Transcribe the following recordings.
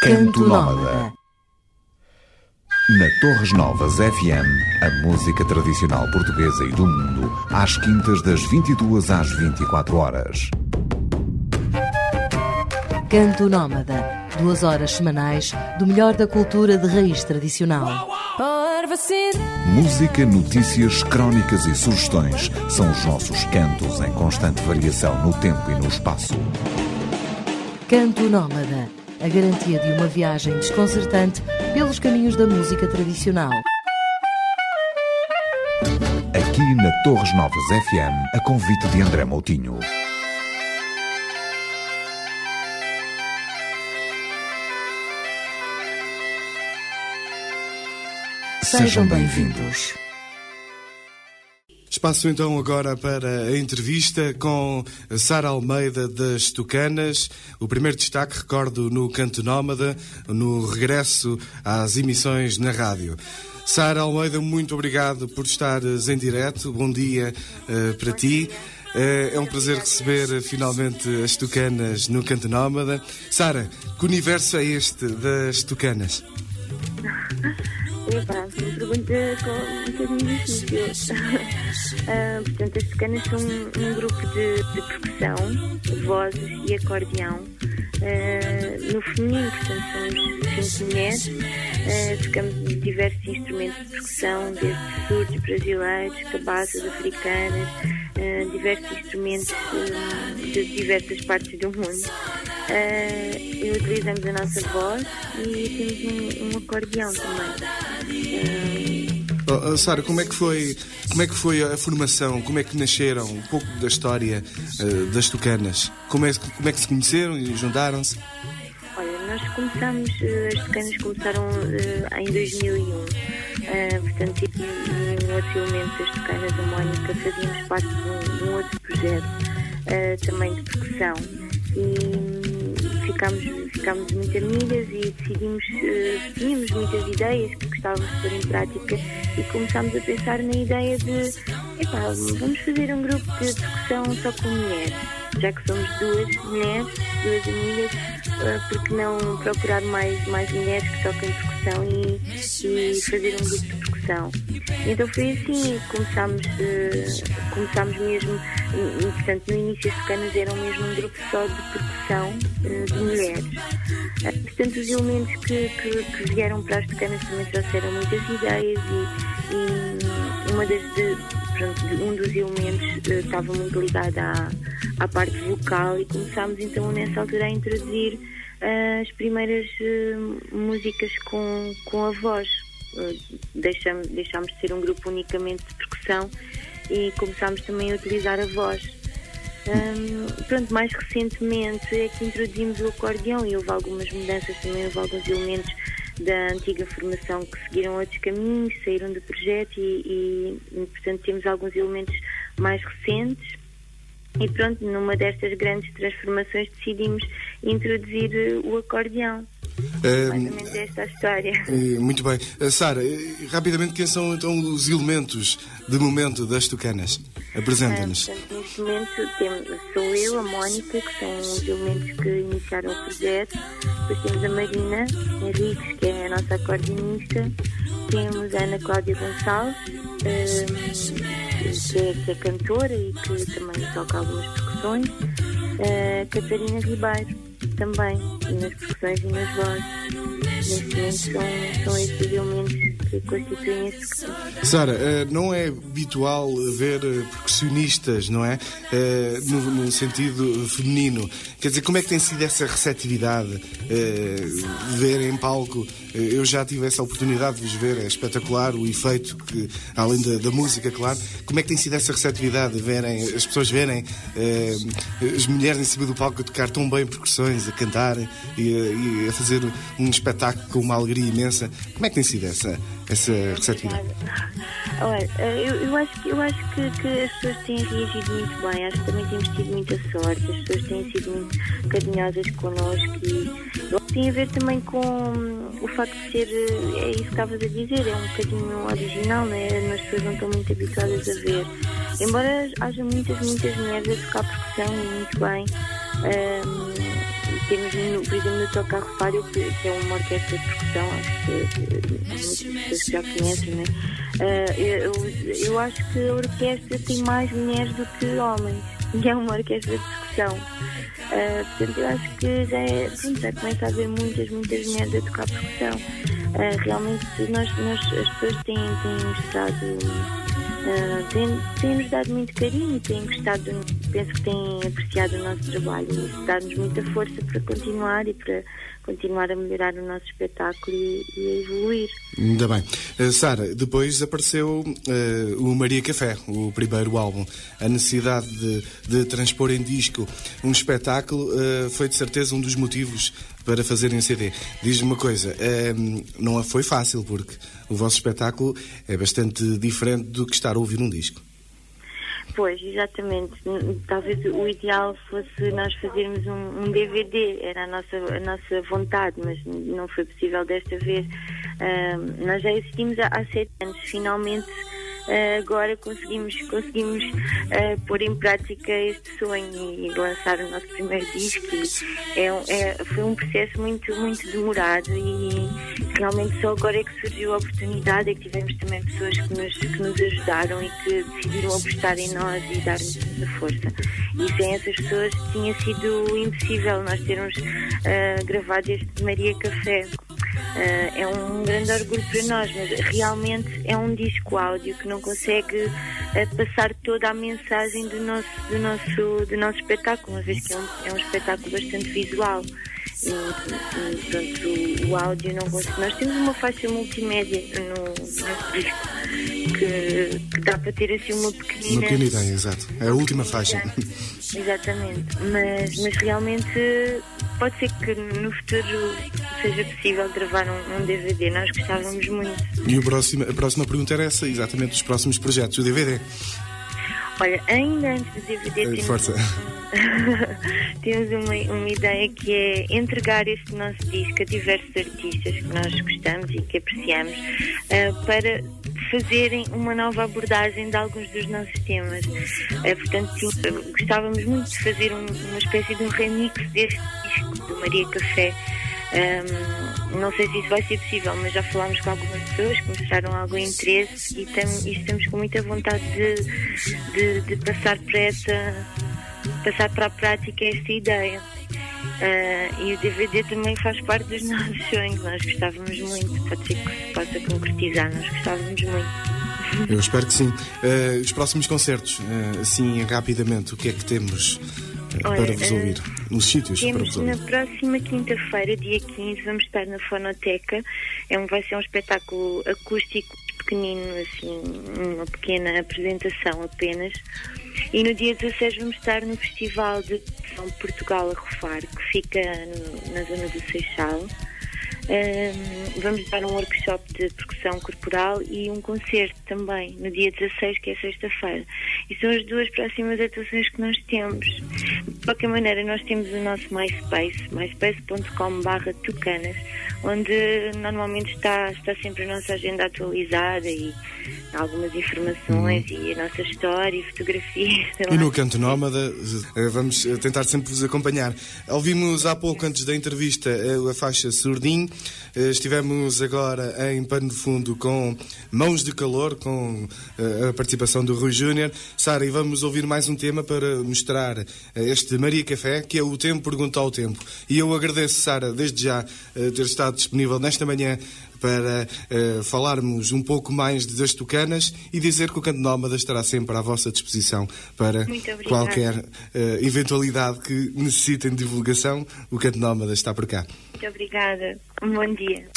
Canto Nómada. Na Torres Novas FM, a música tradicional portuguesa e do mundo, às quintas das 22 às 24 horas. Canto Nómada, 2 horas semanais do melhor da cultura de raiz tradicional. Música, notícias, crónicas e sugestões são os nossos cantos em constante variação no tempo e no espaço. Canto Nómada, a garantia de uma viagem desconcertante pelos caminhos da música tradicional. Aqui na Torres Novas FM, a convite de André Moutinho. Sejam bem-vindos. Espaço então agora para a entrevista com Sara Almeida das Tucanas. O primeiro destaque, recordo, no Canto Nómada, no regresso às emissões na rádio. Sara Almeida, muito obrigado por estares em direto. Bom dia para ti. É um prazer receber finalmente as Tucanas no Canto Nómada. Sara, que universo é este das Tucanas? Epá, uma pergunta com um bocadinho difícil. Portanto, as Tucanas são um grupo de percussão, vozes e acordeão. No feminino, portanto, somos 5 mulheres. Tocamos diversos instrumentos de percussão, desde surdos brasileiros, cabaças africanas, diversos instrumentos de diversas partes do mundo. Utilizamos a nossa voz e temos um acordeão também. Sara, como é que foi a formação? Como é que nasceram? Um pouco da história das Tucanas. Como é que se conheceram e juntaram-se? Olha, nós começámos, as Tucanas começaram em 2001. Portanto, tive um outro elemento das Tucanas, a Mónica, fazíamos parte de um outro projeto também de percussão. E ficámos muito amigas e decidimos, tínhamos muitas ideias que gostávamos de pôr em prática e começámos a pensar na ideia de vamos fazer um grupo de percussão só com mulheres, já que somos duas mulheres, duas amigas, porque não procurar mais mulheres que toquem percussão e fazer um grupo de percussão. Então foi assim, começámos mesmo, portanto no início as Tucanas eram mesmo um grupo só de percussão de mulheres. Portanto os elementos que vieram para as Tucanas também trouxeram muitas ideias e um dos elementos estava muito ligado à parte vocal e começámos então nessa altura a introduzir as primeiras músicas com a voz. Deixámos de ser um grupo unicamente de percussão e começámos também a utilizar a voz. Mais recentemente é que introduzimos o acordeão e houve algumas mudanças também, houve alguns elementos da antiga formação que seguiram outros caminhos, saíram do projeto e portanto temos alguns elementos mais recentes e pronto, numa destas grandes transformações decidimos introduzir o acordeão. Mais ou menos esta a história. Muito bem. Sara, rapidamente, quem são então os elementos de momento das Tucanas? Apresenta-nos. Neste momento sou eu, a Mónica, que são os elementos que iniciaram o projeto. Depois temos a Marina Henriques, que é a nossa acordeonista. Temos a Ana Cláudia Gonçalves, que é cantora e que também toca algumas percussões. Catarina Ribeiro também, nas percussões e nas vozes. Neste momento são estes elementos que constituem este grupo. Sara, não é habitual ver percussionistas, não é? No sentido feminino. Quer dizer, como é que tem sido essa receptividade? Ver em palco, eu já tive essa oportunidade de vos ver, é espetacular o efeito, que, além da música, claro. Como é que tem sido essa receptividade? As pessoas verem as mulheres em cima do palco a tocar tão bem percussões, a cantar e a fazer um espetáculo com uma alegria imensa. Como é que tem sido essa receptividade? Olha, eu acho que as pessoas têm reagido muito bem. Acho que também temos tido muita sorte. As pessoas têm sido muito carinhosas connosco e tem a ver também com o facto de ser, é isso que estavas a dizer, é um bocadinho original, né? As pessoas não estão muito habituadas a ver. Embora haja muitas mulheres a tocar percussão e muito bem, temos, por exemplo, no Toca a Refário, que é uma orquestra de percussão, acho que muitas pessoas já conhecem, né? Eu acho que a orquestra tem mais mulheres do que homens, e é uma orquestra de percussão. Portanto, eu acho que já começa a haver muitas mulheres a tocar percussão. Realmente, as pessoas têm mostrado, têm-nos dado muito carinho, têm gostado, penso que têm apreciado o nosso trabalho, e isso dá-nos muita força para continuar e para continuar a melhorar o nosso espetáculo e a evoluir. Ainda bem. Sara, depois apareceu o Maria Café, o primeiro álbum. A necessidade de transpor em disco um espetáculo foi de certeza um dos motivos para fazerem CD. Diz-me uma coisa, não foi fácil, porque o vosso espetáculo é bastante diferente do que estar a ouvir um disco. Pois, exatamente. Talvez o ideal fosse nós fazermos um DVD, era a nossa vontade, mas não foi possível desta vez. Nós já existimos há 7 anos, finalmente agora conseguimos pôr em prática este sonho e lançar o nosso primeiro disco. Foi um processo muito, muito demorado e realmente só agora é que surgiu a oportunidade, é que tivemos também pessoas que nos ajudaram e que decidiram apostar em nós e dar-nos a força. E sem essas pessoas tinha sido impossível nós termos gravado este Maria Café. É um grande orgulho para nós, mas realmente é um disco áudio que não consegue passar toda a mensagem do nosso espetáculo, uma vez que é um espetáculo bastante visual. E pronto, o áudio não consegue. Nós temos uma faixa multimédia no disco que dá para ter assim uma pequenina ideia, exato. É a última faixa. Exatamente, mas realmente pode ser que no futuro seja possível gravar um DVD, nós gostávamos muito. E a próxima pergunta era essa, exatamente, os próximos projetos, o DVD. Olha, ainda antes do DVD temos uma ideia que é entregar este nosso disco a diversos artistas que nós gostamos e que apreciamos para fazerem uma nova abordagem de alguns dos nossos temas. Portanto, sim, gostávamos muito de fazer uma espécie de um remix deste disco do Maria Café. Não sei se isso vai ser possível, mas já falámos com algumas pessoas que mostraram algum interesse e estamos com muita vontade de passar para a prática esta ideia. E o DVD também faz parte dos nossos sonhos. Nós gostávamos muito, pode ser que se possa concretizar, nós gostávamos muito. Eu espero que sim. Os próximos concertos, assim rapidamente, o que é que temos para vos ouvir? Nos sítios para vos ouvir? Na próxima quinta-feira, dia 15, vamos estar na Fonoteca. Vai ser um espetáculo acústico pequenino, assim, uma pequena apresentação apenas. E no dia 16 vamos estar no Festival de São Portugal a Rofar, que fica na zona do Seixal. Vamos dar um workshop de percussão corporal e um concerto também no dia 16, que é sexta-feira. E são as duas próximas atuações que nós temos. De qualquer maneira, nós temos o nosso MySpace, myspace.com/tucanas, onde normalmente está sempre a nossa agenda atualizada e algumas informações e a nossa história e fotografias. E no Canto Nómada vamos tentar sempre vos acompanhar. Ouvimos há pouco, antes da entrevista, a faixa Surdim. Estivemos agora em Pano de Fundo com Mãos de Calor, com a participação do Rui Júnior. Sara, e vamos ouvir mais um tema para mostrar este Maria Café, que é O Tempo Pergunta ao Tempo. E eu agradeço, Sara, desde já ter estado disponível nesta manhã para falarmos um pouco mais das Tucanas e dizer que o Canto Nómada estará sempre à vossa disposição para qualquer eventualidade que necessitem de divulgação. O Canto Nómada está por cá. Muito obrigada. Um bom dia.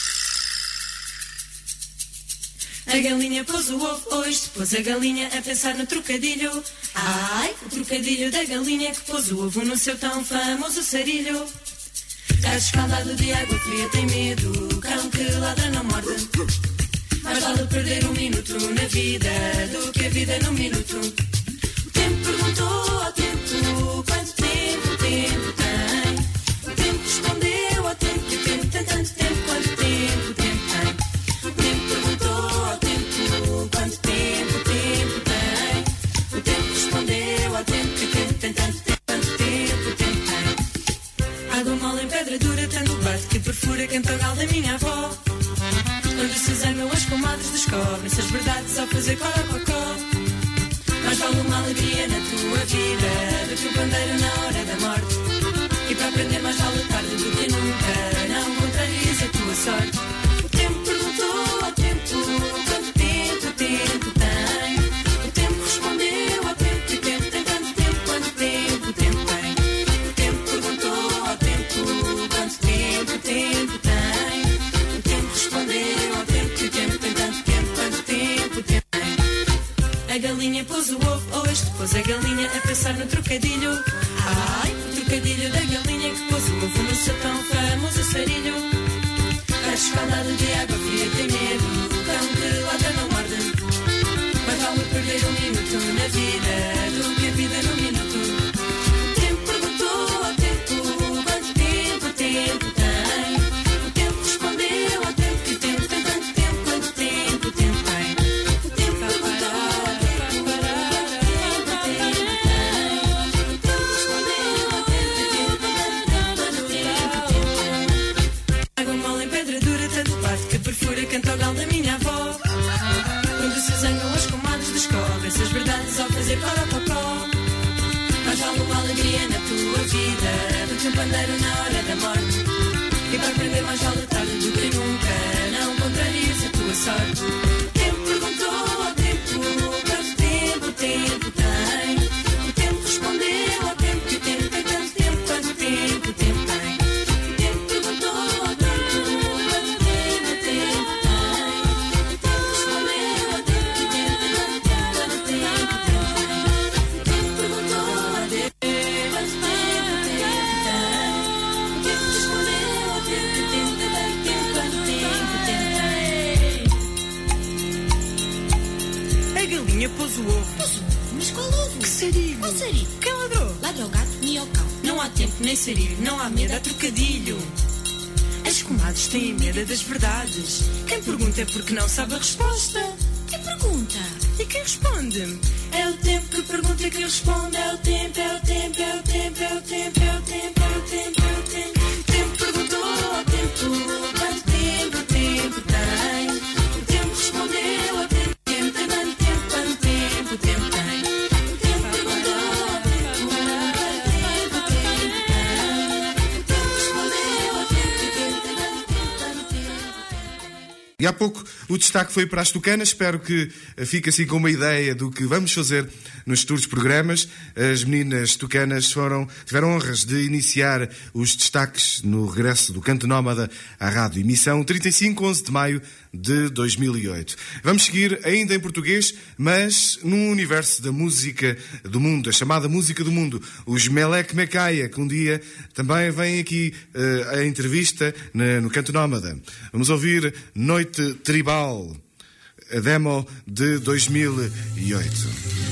A galinha pôs o ovo hoje, pôs a galinha a pensar no trocadilho. Ai, o trocadilho da galinha que pôs o ovo no seu tão famoso sarilho. Gato escaldado de água fria tem medo, cão que ladra não morde. Mais vale perder um minuto na vida do que a vida num minuto. O tempo perguntou ao tempo quanto tempo o tempo tem. O tempo respondeu ao tempo que o tempo tem tanto tempo quanto tempo o tempo tem. O tempo perguntou ao tempo quanto tempo o tempo tem. O tempo respondeu ao tempo que o tempo tem tanto tempo quanto tempo o tempo tem. perfura cantogal da minha avó, onde se zangam as comadres, descobrem-se as verdades ao fazer corococó. Mais vale uma alegria na tua vida do que um pandeiro na hora da morte. E para aprender mais vale tarde do que nunca, não contraries a tua sorte. O tempo perguntou ao tempo quanto tempo o tempo tem. O tempo respondeu ao tempo que o tempo tem tanto tempo quanto tempo o tempo tem. O tempo perguntou ao tempo quanto tempo o tempo tem. O tempo respondeu ao tempo que o tempo tem tanto tempo quanto tempo o tempo tem. A galinha pôs o ovo hoje, pôs a galinha a pensar no trocadilho. Ai, o trocadilho da galinha que pôs o ovo no seu tão famoso sarilho. A escaldada de água fria tem medo, o cão que ladra não morde. Mas vale perder um minuto na vida do que a vida num minuto. O tempo perguntou ao tempo quanto tempo o tempo tem. O tempo respondeu ao tempo que o tempo tem tanto tempo quanto tempo o tempo tem. O tempo perguntou ao tempo quanto tempo o tempo tem. O tempo respondeu ao tempo que o tempo tem tanto tempo quanto tempo o tempo tem. Água mole em pedra dura, tanto bate que perfura cantogal da minha avó, onde se zangam as comadres, descobrem-se as verdades ao fazer corococó. Mais vale uma alegria na tua vida do que um pandeiro na hora da morte. E para aprender mais vale tarde do que nunca, não contraries a tua sorte. O tempo perguntou ao tempo quanto tempo o tempo tem. O tempo respondeu ao tempo que o tempo tem tanto tempo quanto tempo o tempo tem. O tempo perguntou ao tempo quanto tempo o tempo tem. O tempo respondeu ao tempo que o tempo tem tanto tempo quanto tempo o tempo tem. O tempo perguntou ao tempo quanto tempo o tempo tem. O tempo respondeu ao tempo que o tempo tem tanto tempo quanto tempo o tempo tem. A galinha pôs o ovo. Mas qual ovo? Que sarilho? Qual sarilho? Quem ladrou? Ladra o gato e ao cão. Não há tempo nem sarilho, não há medo, há trocadilho. As comadres têm medo das verdades. Quem pergunta é porque não sabe a resposta. Quem pergunta? E quem responde? É o tempo que pergunta e quem responde. É o tempo, é o tempo, é o tempo, é o tempo, é o tempo, é o tempo, é o tempo. O tempo perguntou ao tempo quanto tempo o tempo tem. O tempo respondeu ao tempo que o tempo tem tanto tempo quanto tempo o tempo tem. O tempo perguntou ao tempo quanto tempo o tempo tem. O tempo respondeu ao tempo que o tempo tem tanto tempo quanto tempo tem. E há pouco o destaque foi para as tucanas. Espero que fique assim com uma ideia do que vamos fazer nos futuros programas. As meninas tucanas tiveram honras de iniciar os destaques no regresso do Canto Nómada à rádio. Emissão 35, 11 de maio de 2008. Vamos seguir ainda em português, mas num universo da música do mundo, a chamada música do mundo. Os Melek Mekaya, que um dia também vêm aqui a entrevista no Canto Nómada. Vamos ouvir Noite Tribal, a demo de 2008.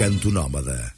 Canto Nómada.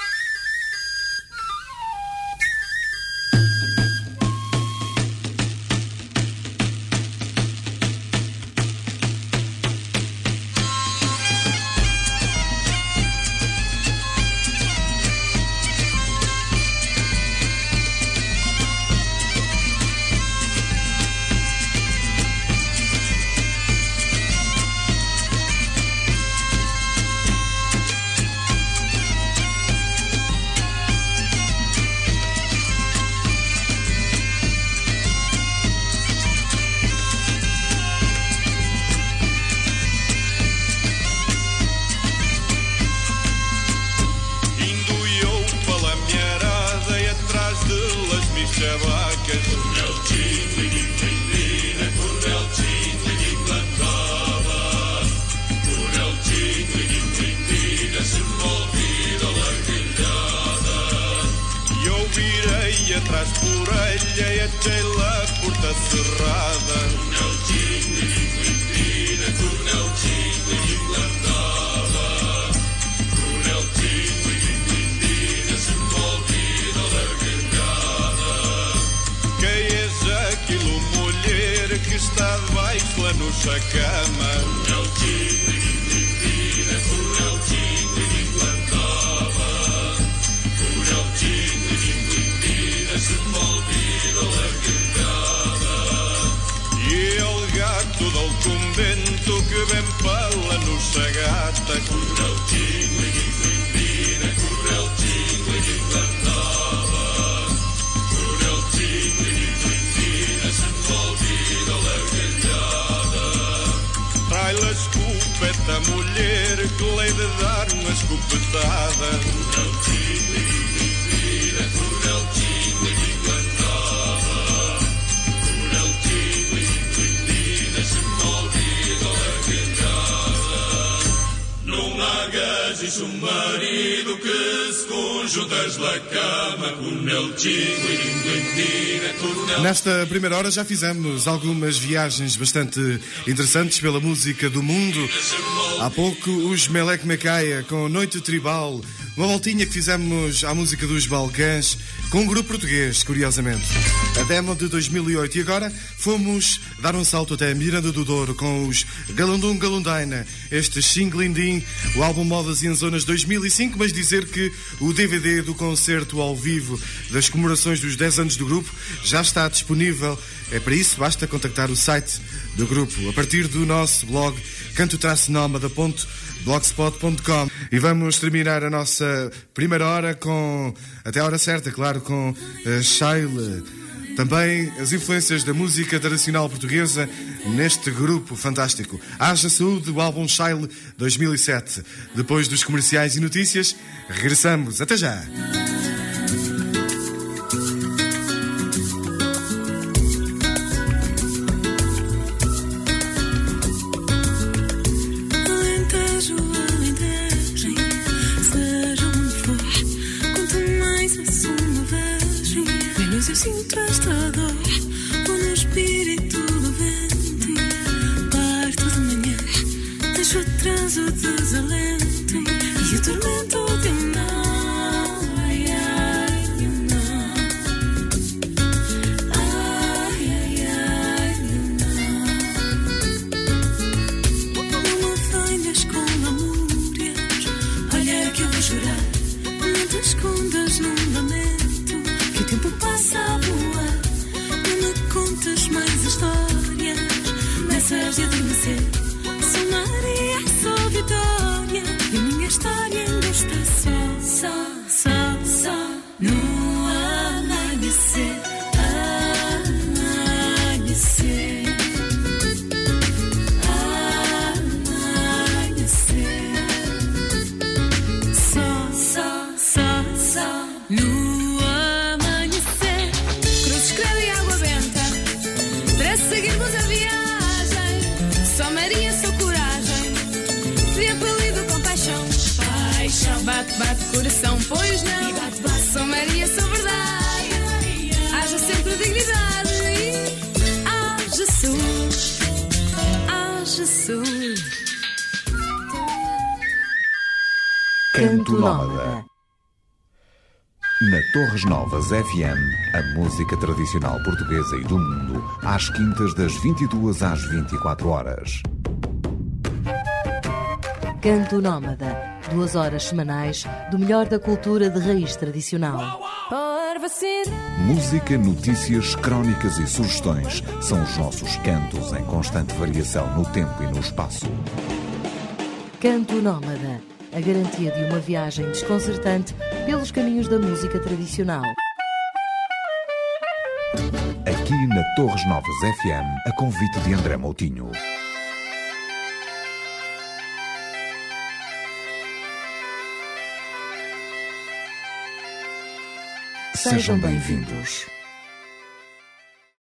Atrás por orelha e achei lá a porta cerrada. Quem és aquilo, mulher, que está debaixo lá no sacama? Todo o convento que vem pala no sagata. Correltinho e guindina, correltinho e guindandava. Correltinho e guindina, se envolvida largalhada. Trai-lhe a escopeta, mulher, que lei de dar uma escopetada. Correltinho e guindina, correltinho e guindandava. Correltinho e não hagas um marido que se conjuntas la cama com el chingo e Nesta primeira hora já fizemos algumas viagens bastante interessantes pela música do mundo. Há pouco os Melek Mekaya com Noite Tribal, uma voltinha que fizemos à música dos Balcãs com um grupo português, curiosamente. A demo de 2008 e agora fomos dar um salto até Miranda do Douro com os Galundum Galundaina, este Xinglindim, o álbum Modas e Zonas 2005, mas dizer que o DVD do concerto ao vivo das comemorações dos 10 anos do grupo já está disponível. É para isso, basta contactar o site do grupo a partir do nosso blog canto-nomada.blogspot.com. E vamos terminar a nossa primeira hora com, até a hora certa, claro, com Shaile. Também as influências da música tradicional portuguesa neste grupo fantástico. Haja Saúde, o álbum Shaile 2007. Depois dos comerciais e notícias, regressamos. Até já! Eu sinto esta dor, vou no espírito do vento. Parto de manhã, deixo atrás o desalento e o tormento de um não. Ai, ai, um não. Ai, ai, ai, um não. Não me venhas com lamúrias, olha que eu vou chorar. Não te escondas num lamento, que o tempo passa a voar. Não me contes mais histórias nessas de adormecer. Sou Maria, sou Vitória, e a minha história ainda está só no amanhecer. Amanhecer. Amanhecer. Só no seguirmos a viagem, só Maria, sou coragem, de apelido com paixão. Paixão, bate, bate, coração, pois não. E bate, bate, sou Maria, sou verdade. Haja sempre dignidade e haja saúde, haja saúde. Canto Nómada. Na Torres Novas FM, a música tradicional portuguesa e do mundo, às quintas das 22 às 24 horas. Canto Nómada, 2 horas semanais do melhor da cultura de raiz tradicional. Música, notícias, crónicas e sugestões são os nossos cantos em constante variação no tempo e no espaço. Canto Nómada, a garantia de uma viagem desconcertante pelos caminhos da música tradicional. Aqui na Torres Novas FM, a convite de André Moutinho. Sejam bem-vindos.